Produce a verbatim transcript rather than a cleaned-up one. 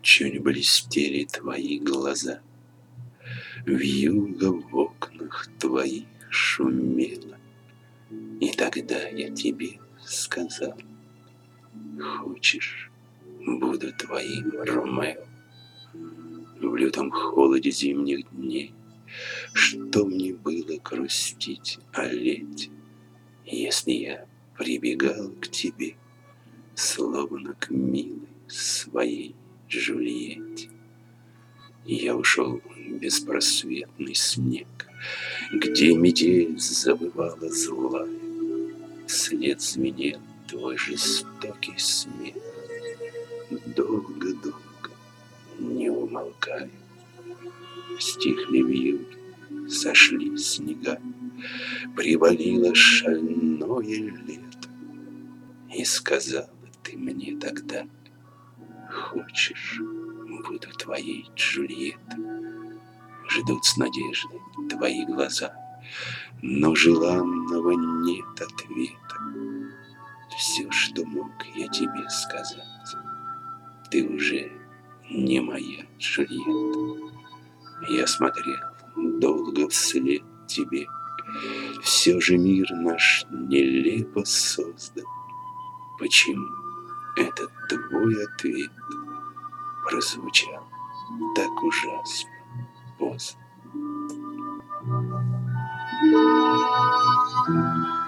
Чуть блестели твои глаза, вьюга в окнах твоих шумела. И тогда я тебе сказал: хочешь, буду твоим Ромео. В лютом холоде зимних дней что мне было грустить о лете, если я прибегал к тебе, словно к милой своей Джульетте. Я ушел в беспросветный снег, где метель завывала злая, вслед звенел твой жестокий смех. Долго-долго, не умолкая, стихли вьюги, сошли снега, привалило шальное лето. И сказала ты мне тогда: хочешь, буду твоей Джульеттой. Ждут с надеждой твои глаза, но желанного нет ответа. Все, что мог я тебе сказать, ты уже не моя Джульетта. Я смотрел долго вслед тебе, все же мир наш нелепо создан. Почему этот твой ответ прозвучал так ужасно поздно?